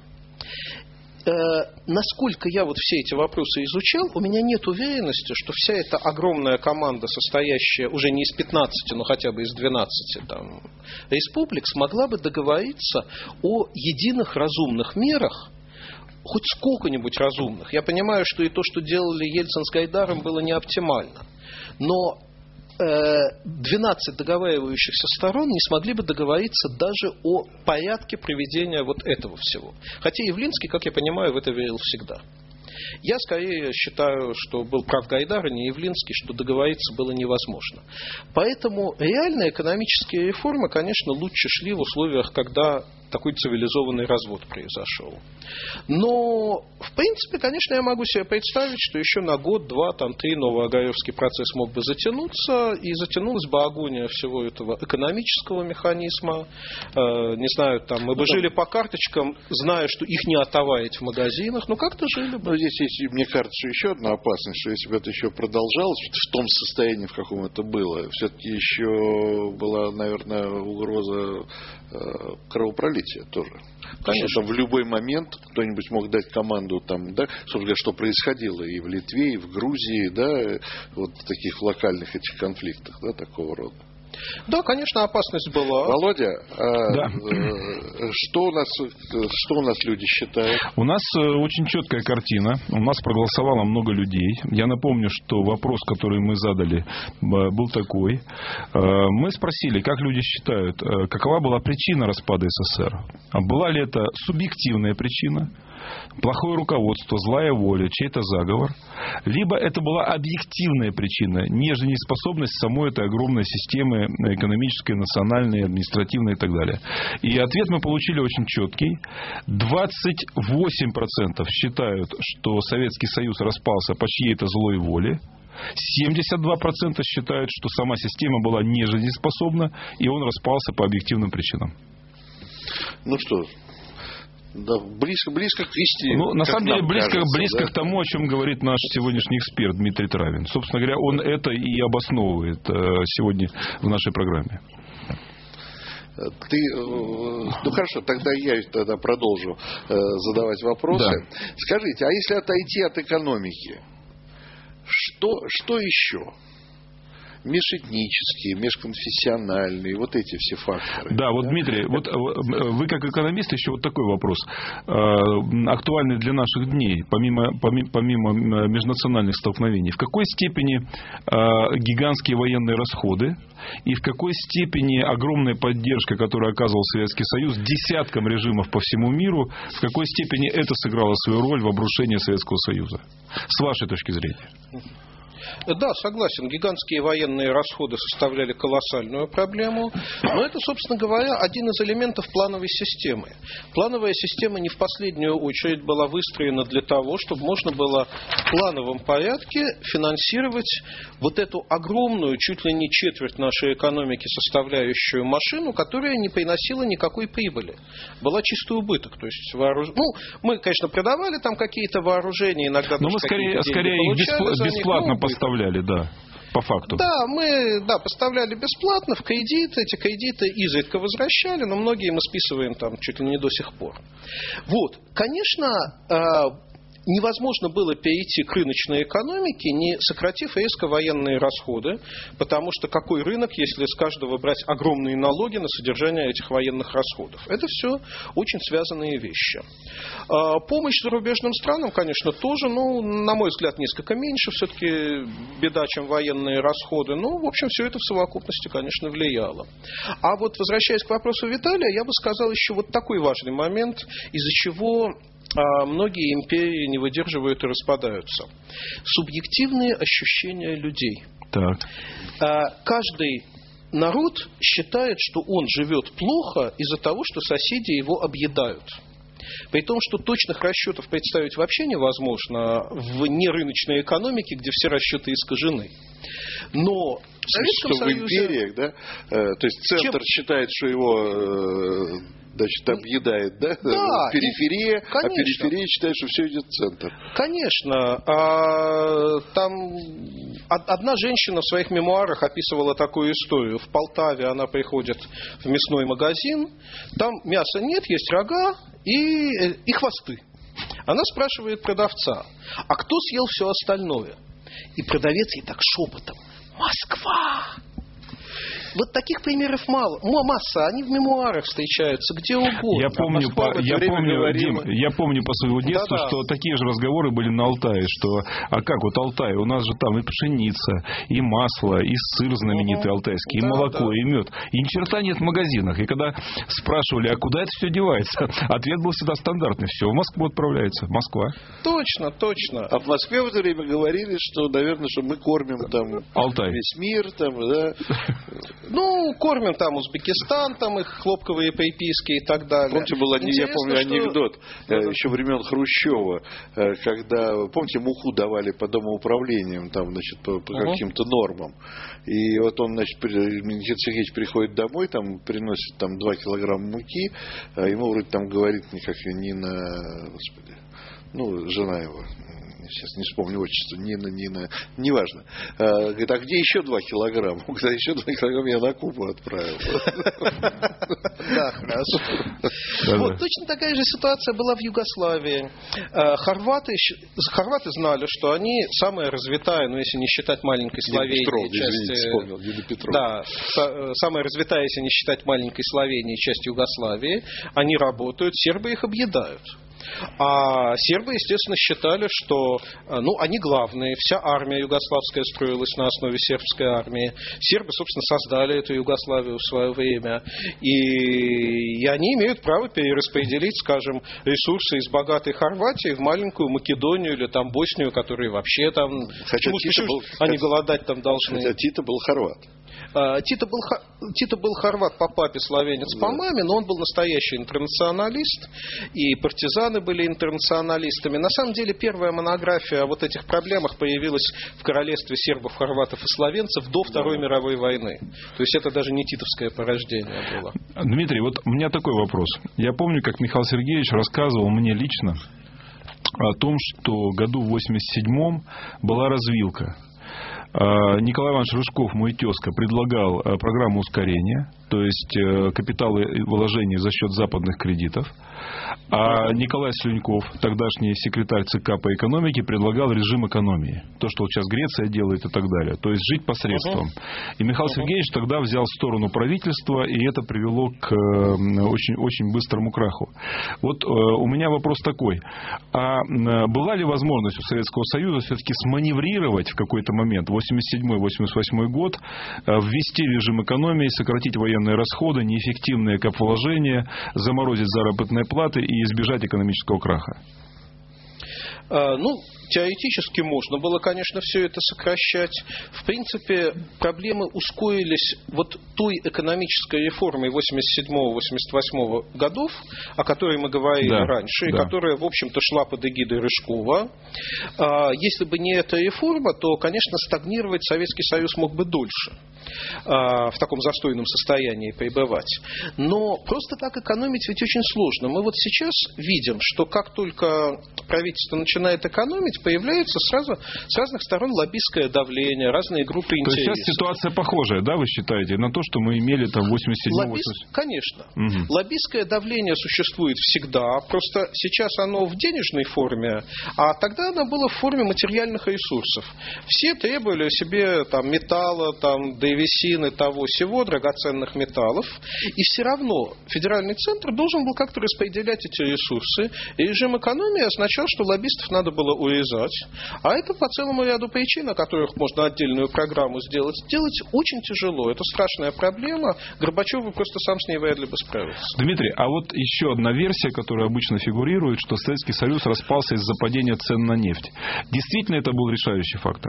Насколько я вот все эти вопросы изучал, у меня нет уверенности, что вся эта огромная команда, состоящая уже не из пятнадцати, но хотя бы из двенадцати там, республик, смогла бы договориться о единых разумных мерах хоть сколько-нибудь разумных. Я понимаю, что и то, что делали Ельцин с Гайдаром, было не оптимально. Но двенадцать договаривающихся сторон не смогли бы договориться даже о порядке проведения вот этого всего. Хотя Явлинский, как я понимаю, в это верил всегда. Я скорее считаю, что был прав Гайдар, а не Явлинский, что договориться было невозможно. Поэтому реальные экономические реформы, конечно, лучше шли в условиях, когда такой цивилизованный развод произошел. Но, в принципе, конечно, я могу себе представить, что еще на год, два, там, три новоогаевский процесс мог бы затянуться, и затянулась бы агония всего этого экономического механизма. Э, не знаю, там, мы бы ну, жили по карточкам, зная, что их не отоварить в магазинах, но как-то жили бы. Но здесь есть, мне кажется, еще одна опасность, что если бы это еще продолжалось в том состоянии, в каком это было, все-таки еще была, наверное, угроза э, кровопролития тоже. Конечно, что в любой момент кто-нибудь мог дать команду, там, да, собственно говоря, что происходило и в Литве, и в Грузии, да, вот в таких локальных этих конфликтах, да, такого рода. Да, конечно, опасность была. Володя, да. а, что, у нас, что у нас люди считают? У нас очень четкая картина. У нас проголосовало много людей. Я напомню, что вопрос, который мы задали, был такой. Мы спросили, как люди считают, какова была причина распада СССР. Была ли это субъективная причина, плохое руководство, злая воля, чей-то заговор, либо это была объективная причина, нежизнеспособность самой этой огромной системы экономической, национальной, административной и так далее. И ответ мы получили очень четкий. двадцать восемь процентов считают, что Советский Союз распался по чьей-то злой воле. семьдесят два процента считают, что сама система была нежизнеспособна, и он распался по объективным причинам. Ну что, да, близко, близко к истине. Ну, на самом деле, близко, кажется, близко да? к тому, о чем говорит наш сегодняшний эксперт Дмитрий Травин. Собственно говоря, он это и обосновывает сегодня в нашей программе. Ты, ну хорошо, тогда я тогда продолжу задавать вопросы. Да. Скажите, а если отойти от экономики, что, что еще? Межэтнические, межконфессиональные, вот эти все факторы. Да, вот, да? Дмитрий, вот вы как экономист, еще вот такой вопрос, актуальный для наших дней, помимо, помимо, помимо межнациональных столкновений. В какой степени гигантские военные расходы и в какой степени огромная поддержка, которую оказывал Советский Союз десяткам режимов по всему миру, в какой степени это сыграло свою роль в обрушении Советского Союза? С вашей точки зрения. Да, согласен, гигантские военные расходы составляли колоссальную проблему, но это, собственно говоря, один из элементов плановой системы. Плановая система не в последнюю очередь была выстроена для того, чтобы можно было в плановом порядке финансировать вот эту огромную, чуть ли не четверть нашей экономики составляющую машину, которая не приносила никакой прибыли. Была чистый убыток. То есть вооруж... ну, мы, конечно, продавали там какие-то вооружения, иногда но мы скорее, скорее их бесплатно, бесплатно поставляли, да, по факту. Да, мы да, поставляли бесплатно в кредиты, эти кредиты изредка возвращали, но многие мы списываем там чуть ли не до сих пор. Вот, конечно, невозможно было перейти к рыночной экономике, не сократив резко военные расходы, потому что какой рынок, если с каждого брать огромные налоги на содержание этих военных расходов? Это все очень связанные вещи. Помощь зарубежным странам, конечно, тоже, ну, на мой взгляд, несколько меньше все-таки беда, чем военные расходы. Ну, в общем, все это в совокупности, конечно, влияло. А вот, возвращаясь к вопросу Виталия, я бы сказал еще вот такой важный момент, из-за чего многие империи не выдерживают и распадаются. Субъективные ощущения людей. Так. Каждый народ считает, что он живет плохо из-за того, что соседи его объедают. При том, что точных расчетов представить вообще невозможно в нерыночной экономике, где все расчеты искажены. Но в Советском что Союзе... в империях, да? То есть центр Чем... считает, что его... Значит, объедает, да? Да, периферия, и, а периферия считает, что все идет в центр. Конечно. А, там одна женщина в своих мемуарах описывала такую историю. В Полтаве она приходит в мясной магазин, там мяса нет, есть рога и, и хвосты. Она спрашивает продавца, а кто съел все остальное? И продавец ей так шепотом: Москва! вот таких примеров мало. Масса, они в мемуарах встречаются, где угодно. Я помню, по, я, помню Дим, я помню по своему детству, Да-да. что такие же разговоры были на Алтае, что, а как вот Алтай, у нас же там и пшеница, и масло, и сыр знаменитый угу. алтайский, и да, молоко, да. и мед, и ни черта нет в магазинах. И когда спрашивали, а куда это все девается, ответ был всегда стандартный, все в Москву отправляется, Москва. Точно, точно. А в Москве в это время говорили, что, наверное, что мы кормим там Алтай. Весь мир, там, да. Ну, кормим там Узбекистан, там их хлопковые приписки и так далее. Помните, был, я помню что... анекдот да. еще времен Хрущева, когда, помните, муку давали по домоуправлениям, там, значит, по, по uh-huh. каким-то нормам. И вот он, значит, Никита Сергеевич приходит домой, там, приносит там два килограмма муки, а ему вроде там говорит никак Нина, господи, ну, жена его, сейчас не вспомню отчество, Нина, Нина, неважно. А, говорит, а где еще два килограмма? Он говорит, еще два килограмма я на Кубу отправил. Да, хорошо. Вот точно такая же ситуация была в Югославии. Хорваты, хорваты знали, что они самая развитая, ну, если не считать маленькой Словении, часть, да, самая развитая, если не считать маленькой Словении, часть Югославии, они работают, сербы их объедают. А сербы, естественно, считали, что ну, они главные. Вся армия югославская строилась на основе сербской армии. Сербы, собственно, создали эту Югославию в свое время. И, и они имеют право перераспределить, скажем, ресурсы из богатой Хорватии в маленькую Македонию или там Боснию, которые вообще там... Хотя почему, Тита почему был, они голодать там должны? Хотя Тита был хорват. Тита был, Тита был хорват по папе, словенец по маме, но он был настоящий интернационалист, и партизаны были интернационалистами. На самом деле, первая монография о вот этих проблемах появилась в королевстве сербов, хорватов и словенцев до Второй мировой войны. То есть это даже не титовское порождение было. Дмитрий, вот у меня такой вопрос. Я помню, как Михаил Сергеевич рассказывал мне лично о том, что году в восемьдесят седьмом была развилка. Николай Иванович Рыжков, мой тезка, предлагал программу ускорения, то есть капиталы вложений за счет западных кредитов. А Николай Слюньков, тогдашний секретарь ЦК по экономике, предлагал режим экономии. То, что вот сейчас Греция делает и так далее. То есть жить посредством. И Михаил Сергеевич тогда взял сторону правительства, и это привело к очень, очень быстрому краху. Вот у меня вопрос такой. А была ли возможность у Советского Союза все-таки сманеврировать в какой-то момент, восемьдесят седьмой — восемьдесят восьмой год, ввести режим экономии, сократить военные расходы, неэффективные капвложения, заморозить заработные платы и избежать экономического краха? Ну, теоретически можно было, конечно, все это сокращать. В принципе, проблемы ускорились вот той экономической реформой восемьдесят седьмого — восемьдесят восьмого годов, о которой мы говорили да, раньше, да. и которая, в общем-то, шла под эгидой Рыжкова. Если бы не эта реформа, то, конечно, стагнировать Советский Союз мог бы дольше, в таком застойном состоянии пребывать. Но просто так экономить ведь очень сложно. Мы вот сейчас видим, что как только правительство начинает экономить, появляется сразу с разных сторон лоббистское давление, разные группы интересов. То есть сейчас ситуация похожая, да, вы считаете, на то, что мы имели там в восемьдесят седьмом — восемьдесят восьмом? Конечно. Угу. Лоббистское давление существует всегда, просто сейчас оно в денежной форме, а тогда оно было в форме материальных ресурсов. Все требовали себе там металла, там, древесины, того сего, драгоценных металлов, и все равно федеральный центр должен был как-то распределять эти ресурсы, и режим экономии означал, что лоббистов надо было урезать. А это по целому ряду причин, о которых можно отдельную программу сделать, делать очень тяжело. Это страшная проблема. Горбачев просто сам с ней вряд ли бы справился. Дмитрий, а вот еще одна версия, которая обычно фигурирует, что Советский Союз распался из-за падения цен на нефть. Действительно, это был решающий фактор?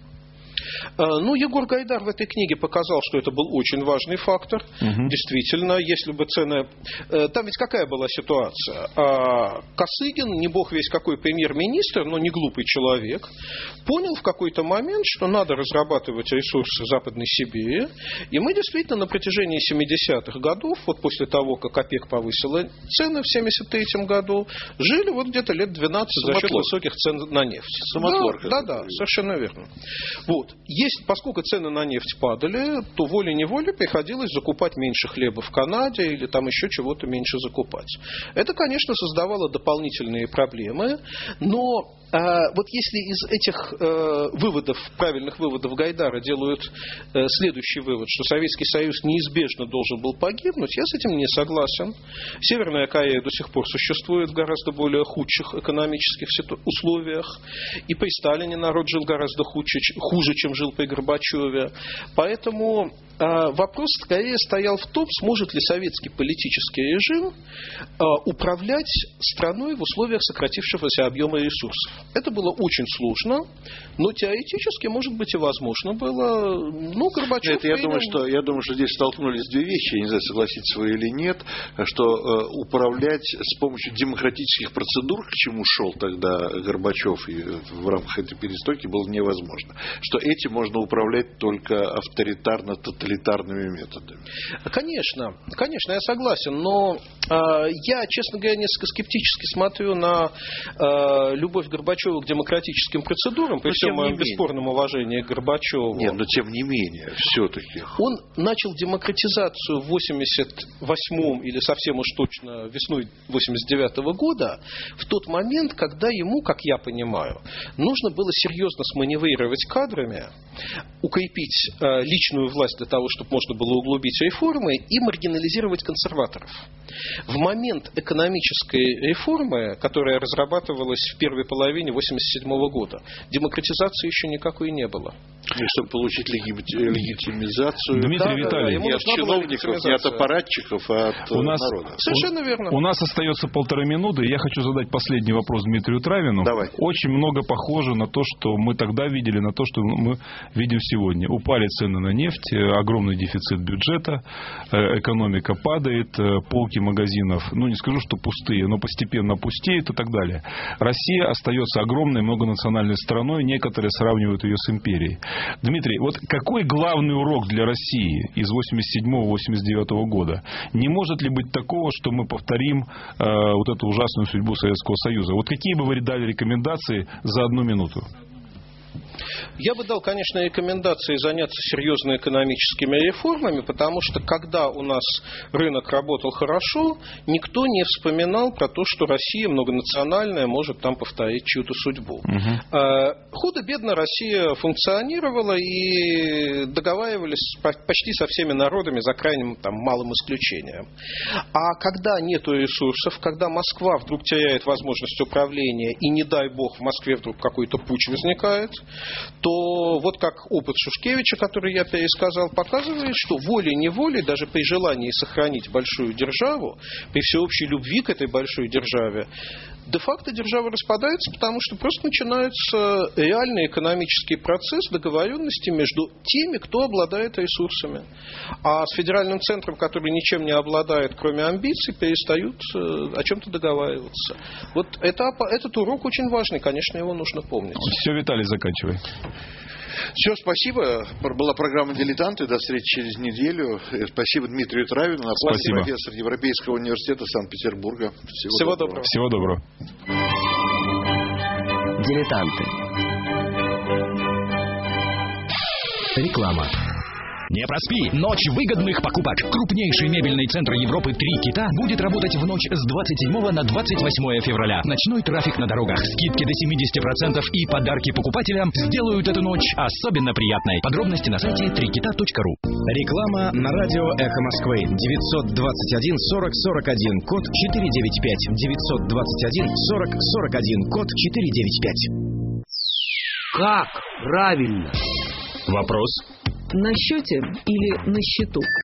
Ну, Егор Гайдар в этой книге показал, что это был очень важный фактор. Угу. Действительно, если бы цены... Там ведь какая была ситуация? Косыгин, не бог весь какой премьер-министр, но не глупый человек, понял в какой-то момент, что надо разрабатывать ресурсы Западной Сибири. И мы действительно на протяжении семидесятых годов, вот после того, как ОПЕК повысила цены в семьдесят третьем году, жили вот где-то лет двенадцать за счет высоких цен на нефть. Самотворка. Да, да, да, совершенно верно. Вот. Есть, поскольку цены на нефть падали, то волей-неволей приходилось закупать меньше хлеба в Канаде или там еще чего-то меньше закупать. Это, конечно, создавало дополнительные проблемы, но вот если из этих э, выводов, правильных выводов Гайдара делают э, следующий вывод, что Советский Союз неизбежно должен был погибнуть, я с этим не согласен. Северная Корея до сих пор существует в гораздо более худших экономических условиях. И при Сталине народ жил гораздо хуже, хуже чем жил при Горбачеве. Поэтому э, вопрос скорее стоял в том, сможет ли советский политический режим э, управлять страной в условиях сократившегося объема ресурсов. Это было очень сложно, но теоретически, может быть, и возможно было. Ну, Горбачев... Нет, я, думаю, что, я думаю, что здесь столкнулись две вещи, я не знаю, согласитесь вы или нет, что э, управлять с помощью демократических процедур, к чему шел тогда Горбачев и в рамках этой перестройки, было невозможно. Что этим можно управлять только авторитарно-тоталитарными методами. Конечно, конечно, я согласен, но э, я, честно говоря, несколько скептически смотрю на э, любовь Горбачева к демократическим процедурам, при всем моем бесспорном уважении к Горбачеву. Нет, но тем не менее, все-таки. Он начал демократизацию в восемьдесят восьмом или совсем уж точно весной восемьдесят девятого года, в тот момент, когда ему, как я понимаю, нужно было серьезно сманеврировать кадрами, укрепить э, личную власть для того, чтобы можно было углубить реформы и маргинализировать консерваторов. В момент экономической реформы, которая разрабатывалась в первой половине восемьдесят седьмого года, демократизации еще никакой не было. И чтобы получить легитимизацию Дмитрий да, Витальевич, не от чиновников, не от аппаратчиков, а от у нас, народа. Совершенно верно. У нас остается полторы минуты. Я хочу задать последний вопрос Дмитрию Травину. Давай. Очень много похоже на то, что мы тогда видели, на то, что мы видим сегодня. Упали цены на нефть, огромный дефицит бюджета, экономика падает, полки магазинов, ну не скажу, что пустые, но постепенно пустеют и так далее. Россия остается огромной многонациональной страной, некоторые сравнивают ее с империей. Дмитрий, вот какой главный урок для России из восемьдесят седьмого — восемьдесят девятого года? Не может ли быть такого, что мы повторим э, вот эту ужасную судьбу Советского Союза? Вот какие бы вы дали рекомендации за одну минуту? Я бы дал, конечно, рекомендации заняться серьезными экономическими реформами, потому что когда у нас рынок работал хорошо, никто не вспоминал про то, что Россия многонациональная может там повторить чью-то судьбу. Угу. Худо-бедно Россия функционировала и договаривались почти со всеми народами, за крайним там, малым исключением. А когда нет ресурсов, когда Москва вдруг теряет возможность управления, и не дай бог в Москве вдруг какой-то путч возникает, то вот как опыт Шушкевича, который я пересказал, показывает, что волей-неволей, даже при желании сохранить большую державу, при всеобщей любви к этой большой державе, де-факто держава распадается, потому что просто начинается реальный экономический процесс договоренности между теми, кто обладает ресурсами. А с федеральным центром, который ничем не обладает, кроме амбиций, перестают о чем-то договариваться. Вот это, этот урок очень важный, конечно, его нужно помнить. Все, Виталий, заканчивай. Все, спасибо. Была программа «Дилетанты». До встречи через неделю. Спасибо Дмитрию Травину, профессор Европейского университета Санкт-Петербурга. Всего, Всего доброго. доброго. Всего доброго. Дилетанты. Реклама. Не проспи! Ночь выгодных покупок. Крупнейший мебельный центр Европы «Три кита» будет работать в ночь с двадцать седьмого на двадцать восьмое февраля. Ночной трафик на дорогах, скидки до семьдесят процентов и подарки покупателям сделают эту ночь особенно приятной. Подробности на сайте три кита точка ру. Реклама на радио «Эхо Москвы». девятьсот двадцать один сорок сорок один, код четыре девять пять. девятьсот двадцать один сорок сорок один, код четыре девять пять. Как правильно? Вопрос. На счете или на счету?